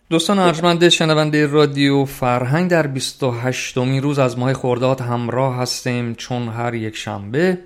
دوستان ارجمند شنونده رادیو فرهنگ، در 28مین روز از ماه خرداد همراه هستیم، چون هر یک شنبه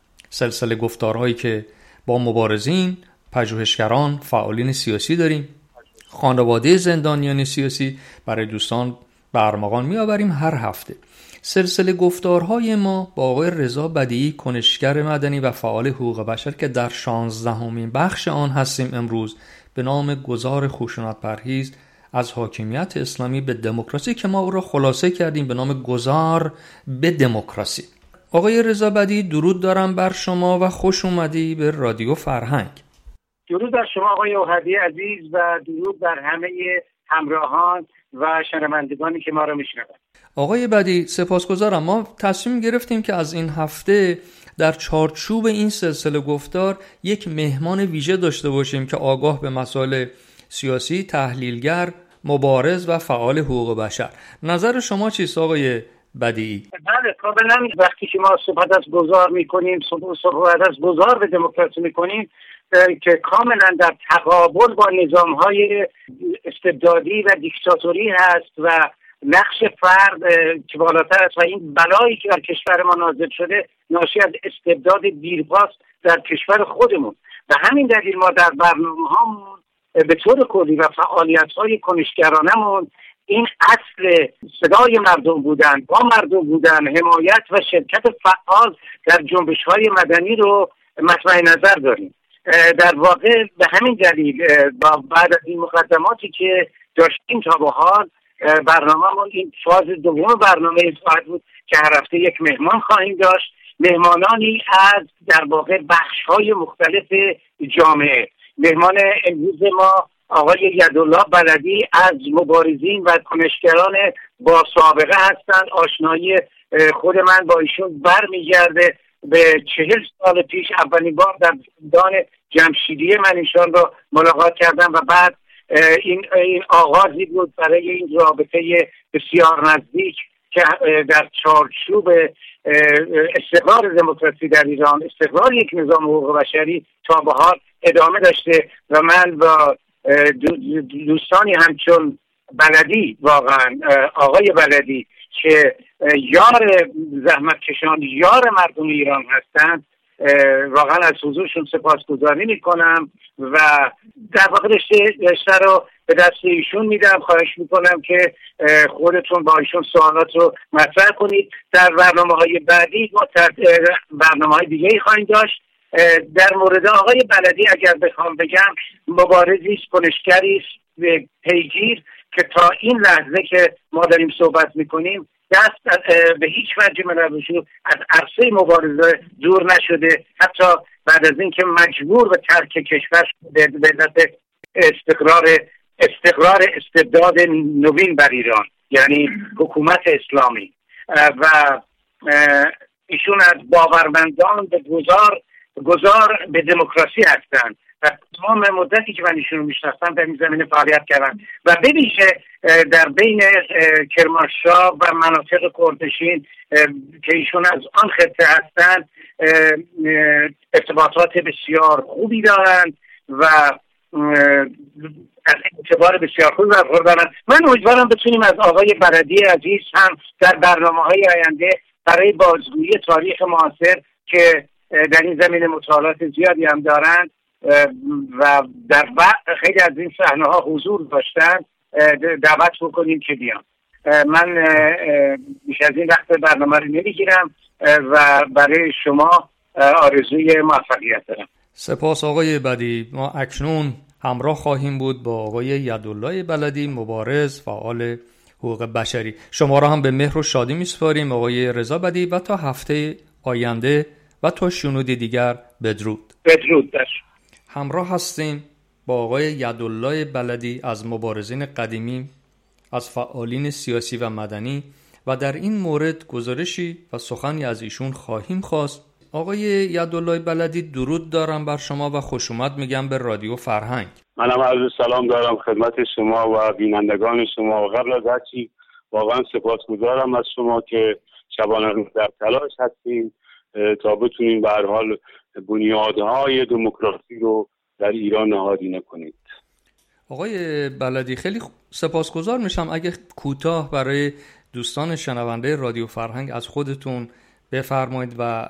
سلسله گفتارهایی که با مبارزین، پژوهشگران، فعالین سیاسی داریم، خانواده زندانیان سیاسی برای دوستان برمغان میآوریم. هر هفته سلسله گفتارهای ما با آقای رضا بدیعی، کنشگر مدنی و فعال حقوق بشر که در 16مین بخش آن هستیم امروز، به نام گذار خشونت پرهیز از حاکمیت اسلامی به دموکراسی، که ما او را خلاصه کردیم به نام گذار به دموکراسی. آقای رضا بدیعی، درود دارم بر شما و خوش اومدی به رادیو فرهنگ. درود بر شما آقای اوحدی عزیز و درود بر همه همراهان و شنوندگانی که ما را میشنوند. آقای بدیعی سپاسگزارم. ما تصمیم گرفتیم که از این هفته در چارچوب این سلسله گفتار یک مهمان ویژه داشته باشیم که آگاه به مسائل سیاسی، تحلیلگر، مبارز و فعال حقوق بشر. نظر شما چیست آقای بدیعی؟ بله، کاملا. وقتی که ما صحبت از گذار میکنیم، صحبت از گذار به دموکراسی میکنیم که کاملا در تقابل با نظامهای استبدادی و دیکتاتوری هست و نقش فرد که بالاتر است و این بلایی که در کشور ما نازل شده ناشی از استبداد دیرپاس در کشور خودمون. و همین دلیل ما در برنامه‌هامون به طور کلی و فعالیت‌های کنشگرانمون این اصل صدای مردم بودن، با مردم بودن، حمایت و شرکت فعال در جنبش‌های مدنی رو مطمع نظر داریم. در واقع به همین دلیل بعد از این مقدماتی که داشتیم تا به حال، برنامه‌مون این فاز دوم برنامه خواهد بود که هر هفته یک مهمان خواهیم داشت، مهمانانی از در واقع بخش‌های مختلف جامعه. مهمان امروز ما آقای یدالله بلدی از مبارزین و کنشگران با سابقه هستند. آشنایی خود من با ایشون برمیگرده به 40 سال پیش. اولین بار در زندان جمشیدیه من ایشان را ملاقات کردم و بعد این آغازی بود برای این رابطه بسیار نزدیک که در چارچوب استقرار دموکراسی در ایران، استقرار یک نظام حقوق بشری تا به حال ادامه داشته و من با دوستانی همچون بلدی، واقعا آقای بلدی که یار زحمت کشان، یار مردم ایران هستند، واقعا از حضورشون سپاسگزاری میکنم و در واقع رشته رو به دست ایشون میدم. خواهش میکنم که خودتون با ایشون سوالات رو مطرح کنید. در برنامه‌های بعدی ما برنامه‌های دیگه‌ای خواهیم داشت. در مورد آقای بلدی اگر بخوام بگم، مبارزی است، کنشگری است پیگیر که تا این لحظه که ما داریم صحبت میکنیم دست به هیچ وجه من از عرصه مبارزه دور نشده، حتی بعد از اینکه مجبور به ترک کشور شده به علت استقرار استبداد نوین بر ایران، یعنی حکومت اسلامی. و ایشون از باورمندان به گذار به دموکراسی هستند و تمام مدتی که من ایشون رو میشناختم در این زمینه فعالیت کردن و به ویژه در بین کرمانشاه و مناطق کردشین که ایشون از آن خطه هستند ارتباطات بسیار خوبی دارند و از اعتبار بسیار خوبی برخوردارند. من امیدوارم بتونیم از آقای بلدی عزیز هم در برنامه‌های آینده برای بازگویی تاریخ معاصر که در این زمینه مطالعات زیادی هم دارند و در خیلی از این صحنه‌ها حضور داشتن دعوت بکنیم که بیان. من بیش از این وقت برنامه رو نمیگیرم و برای شما آرزوی موفقیت دارم. سپاس آقای بدیعی. ما اکنون همراه خواهیم بود با آقای یدالله بلدی، مبارز، فعال حقوق بشری. شما را هم به مهر و شادی میسپاریم آقای رضا بدیعی و تا هفته آینده و تا شنود دیگر بدرود. بدرود. همراه هستیم با آقای یدالله بلدی از مبارزین قدیمی، از فعالین سیاسی و مدنی و در این مورد گزارشی و سخنی از ایشون خواهیم خواست. آقای یدالله بلدی، درود دارم بر شما و خوش اومد میگم به رادیو فرهنگ. منم عرض سلام دارم خدمت شما و بینندگان شما و قبل از هر چیز واقعا سپاسگزارم از شما که شبانه روز در تلاش هستین تا بتونین به هر حال بنیادهای دموکراسی رو در ایران نهادینه کنید. آقای بلدی خیلی سپاسگزار میشم اگه کوتاه برای دوستان شنونده رادیو فرهنگ از خودتون بفرمایید و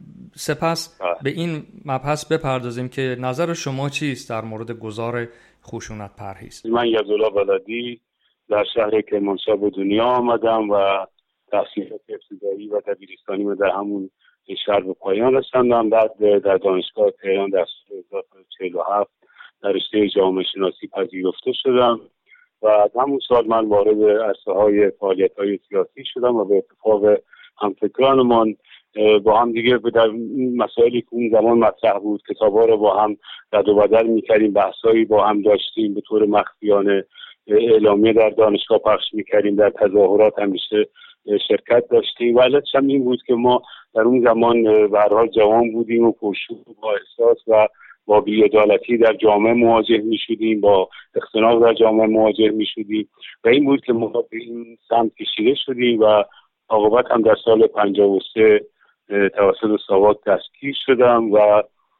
سپس به این مبحث بپردازیم که نظر شما چیست در مورد گذار خشونت پرهیز. من یزدالله بلدی در شهر کرمانشاه به دنیا آمدم و تحصیلات ابتدایی و دبیرستانی من در همون شهر به پایان رساندم. بعد در دانشگاه تهران در سال 1947 در رشته جامعه شناسی پذیرفته شدم و از همون سال من وارد عرصه‌های فعالیت‌های سیاسی شدم و به اتفاق همفکرانمان با هم دیگه در مسائلی که اون زمان مطرح بود کتاب‌ها رو با هم رد و بدل می‌کردیم، بحثایی با هم داشتیم، به طور مخفیانه اعلامیه در دانشگاه پخش می‌کردیم، در تظاهرات همیشه شرکت داشتیم و علتش هم این بود که ما در اون زمان به هر حال جوان بودیم و پرشور با احساس و با بی‌عدالتی در جامعه مواجه می‌شدیم، با اختناق در جامعه مواجه می‌شدیم و این بود که ما به این سمت کشیده شدیم و عاقبت هم در سال 53 توسط ساواک دستگیر شدم و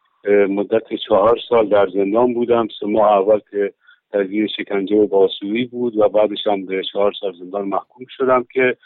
مدت 4 سال در زندان بودم. 3 ماه اول که تجدید شکنجه و بازجویی بود و بعدش هم به 4 سال زندان محکوم شدم که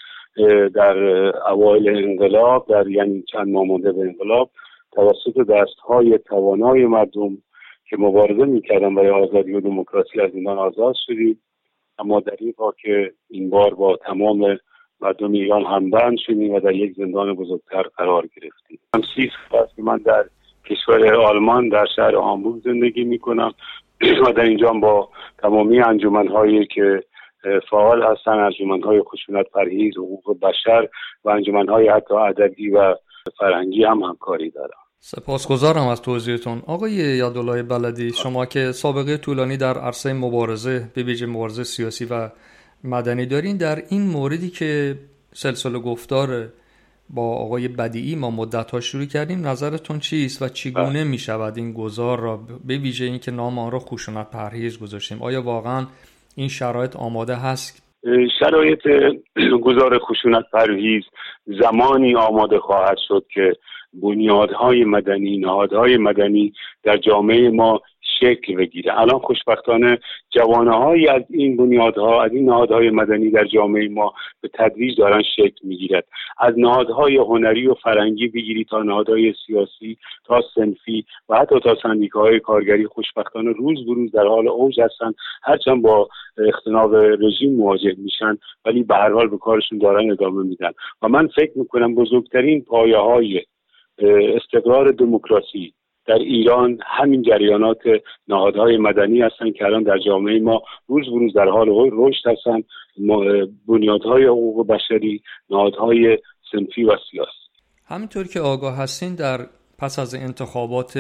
در اوایل انقلاب یعنی چند ماه مانده به انقلاب توسط دستهای توانای مردم که مبارزه می‌کردن برای آزادی و دموکراسی از زندان آزاد شدیم. اما در این راه که این بار با تمام مردم ایران همبند شدیم و در یک زندان بزرگتر قرار گرفتیم. من 30 سال است که من در کشور آلمان در شهر هامبورگ زندگی می‌کنم و در اینجا با تمامی انجمن‌هایی که فعال هستن، انجمن‌های خشونت پرهیز، حقوق بشر و انجمن‌های حتی ادبی و فرهنگی هم همکاری دارم. سپاسگزارم از توضیحتون. آقای یزدالله بلدی، شما که سابقه طولانی در عرصه مبارزه به ویژه مبارزه سیاسی و مدنی دارین، در این موردی که سلسله گفتار با آقای بدیعی ما مدت‌ها شروع کردیم نظرتون چیست و چگونه می‌شود این گذار را به ویژه این که نام آن را خشونت پرهیز گذاشتیم، آیا واقعا این شرایط آماده هست؟ شرایط گذار خشونت پرهیز زمانی آماده خواهد شد که بنیادهای مدنی، نهادهای مدنی در جامعه ما شکل بگیره. الان خوشبختانه جوانه‌هایی از این بنیادها، از این نهادهای مدنی در جامعه ما به تدریج دارن شکل میگیرد. از نهادهای هنری و فرهنگی بگیری تا نهادهای سیاسی تا صنفی و حتی تا سندیکاهای کارگری خوشبختانه روز به روز در حال اوج هستن، هرچند با اختناق رژیم مواجه میشن ولی به هر حال به کارشون دارن ادامه میدن و من فکر میکنم بزرگترین پایه‌های استقرار دموکراسی در ایران همین جریانات نهادهای مدنی هستند که الان در جامعه ما روز به روز در حال رشد هستند، بنیادهای حقوق بشری، نهادهای صنفی و سیاسی. همینطور که آگاه هستین در پس از انتخابات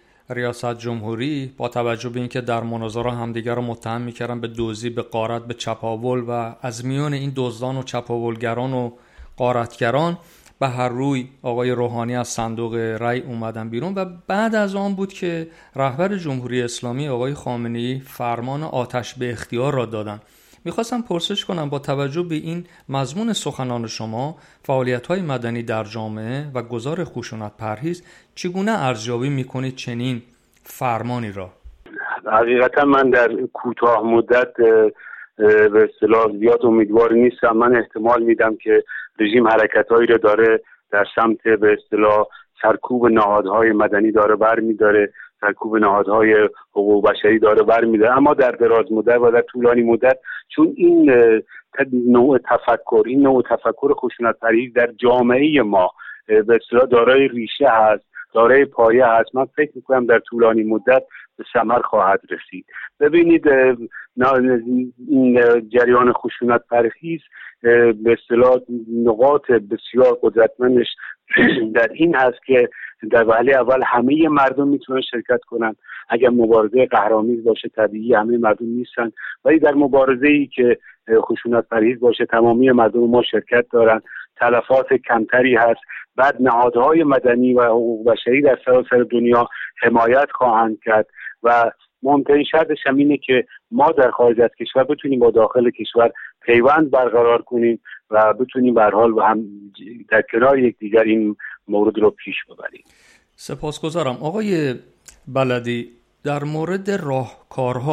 ریاست جمهوری با توجه به اینکه در مناظره همدیگر رو متهم می‌کردن به دزدی، به غارت، به چپاول و از میان این دزدان و چپاولگران و غارتگران به هر روی آقای روحانی از صندوق رای اومدن بیرون و بعد از آن بود که رهبر جمهوری اسلامی آقای خامنه‌ای فرمان آتش به اختیار را دادن. میخواستم پرسش کنم با توجه به این مضمون سخنان شما، فعالیت‌های مدنی در جامعه و گذار خشونت پرهیز چگونه ارزیابی میکنید چنین فرمانی را؟ حقیقتا من در کوتاه مدت به اصطلاح زیاد امیدوار نیستم. من احتمال میدم که رژیم حرکت‌هایی رو داره در سمت به اصطلاح سرکوب نهادهای مدنی داره برمی‌داره، سرکوب نهادهای حقوق بشری داره برمی‌داره، اما در دراز مدت و در طولانی مدت چون این نوع تفکر خشونت پرهیز در جامعه ما به اصطلاح دارای ریشه هست، دارای پایه هست، من فکر می‌کنم در طولانی مدت به ثمر خواهد رسید. ببینید این جریان خشونت پرهیز به اصطلاح نقاط بسیار قدرتمندش در این هست که در وهله اول همه مردم میتونن شرکت کنن. اگر مبارزه قهرآمیز باشه طبیعی همه مردم نیستن، ولی در مبارزه‌ای که خشونت پرهیز باشه تمامی مردم ما شرکت دارن، تلفات کمتری هست. بعد نهادهای مدنی و حقوق بشری در سراسر دنیا حمایت خواهند کرد و مهمترین شرطش هم اینه که ما در خارج از کشور بتونیم با داخل کشور پیوند برقرار کنیم و بتونیم به هر حال و هم در کنار یکدیگر این مورد رو پیش ببریم. سپاسگزارم. آقای بلدی، در مورد راهکارها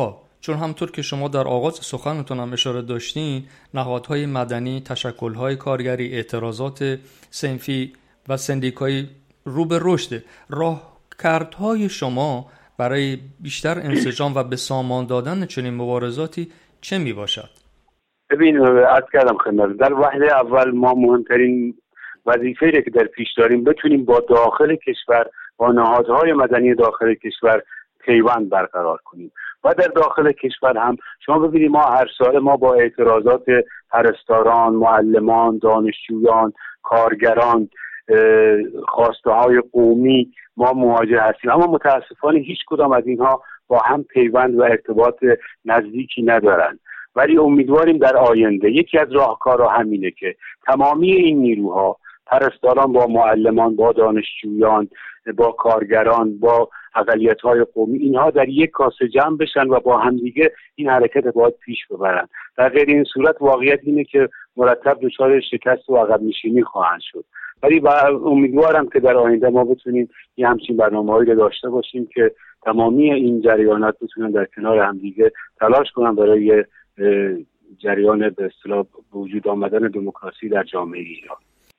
چون همطور که شما در آغاز سخنتون هم اشاره داشتین، نهادهای مدنی، تشکل‌های کارگری، اعتراضات صنفی و سندیکایی رو به رشد. راهکردهای شما برای بیشتر انسجام و به سامان دادن چنین مبارزاتی چه می باشد؟ ببین، عرض کردم خدمت، در وهله اول ما مهمترین وظیفه‌ای که در پیش داریم بتونیم با داخل کشور، با نهادهای مدنی داخل کشور پیوند برقرار کنیم و در داخل کشور هم شما ببینید ما هر سال ما با اعتراضات پرستاران، معلمان، دانشجویان، کارگران، خواسته های قومی ما مواجه هستیم، اما متاسفانه هیچ کدام از اینها با هم پیوند و ارتباط نزدیکی ندارند. ولی امیدواریم در آینده یکی از راهکارها همینه که تمامی این نیروها، پرستاران با معلمان، با دانشجویان، با کارگران، با اقلیت‌های قومی، اینها در یک کاسه جمع بشن و با همدیگه این حرکت باید پیش ببرن. در غیر این صورت واقعیت اینه که مرتب دچار شکست و عقب نشینی خواهند شد. ولی امیدوارم که در آینده ما بتونیم یه همچین برنامه‌هایی رو داشته باشیم که تمامی این جریانات بتونن در کنار همدیگه تلاش کنن برای جریان به اصطلاح وجود آمدن دموکراسی در جامعه ایران.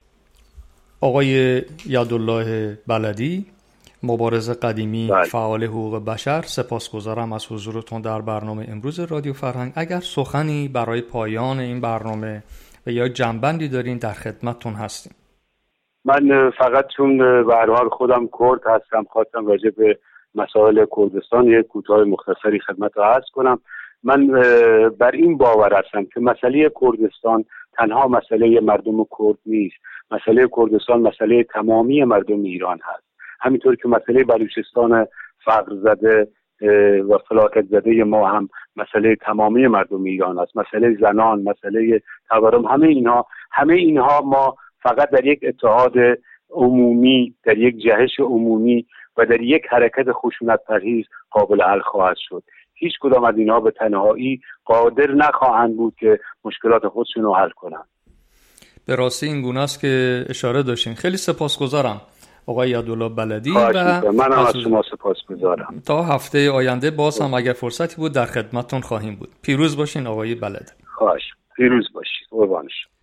آقای یدالله بلدی، مبارز قدیمی، فعال حقوق بشر، سپاسگزارم از حضورتون در برنامه امروز رادیو فرهنگ. اگر سخنی برای پایان این برنامه و یا جنبندی دارین در خدمتتون هستیم. من فقط چون به هر حال خودم کرد هستم خواستم راجع به مسائل کردستان یک کوتاه مختصری خدمت را عرض کنم. من بر این باور هستم که مسئله کردستان تنها مسئله مردم کرد نیست. مسئله کردستان مسئله تمامی مردم ایران هست. همینطور که مسئله بلوچستان فقر زده و فلاکت زده ما هم مسئله تمامی مردم ایران است. مسئله زنان، مسئله تورم، همه اینها ما فقط در یک اتحاد عمومی، در یک جهش عمومی و در یک حرکت خشونت پرهیز قابل حل خواهد شد. هیچ کدام از اینها به تنهایی قادر نخواهند بود که مشکلات خودشون رو حل کنند. به راستی این گونه است که اشاره داشتین. خیلی سپاسگزارم آقای یدالله بلدی و من از شما سپاسگزارم. تا هفته آینده باز هم اگر فرصتی بود در خدمتتون خواهیم بود. پیروز باشین آقای بلدی. خواهش. پیروز باشید. قربانش.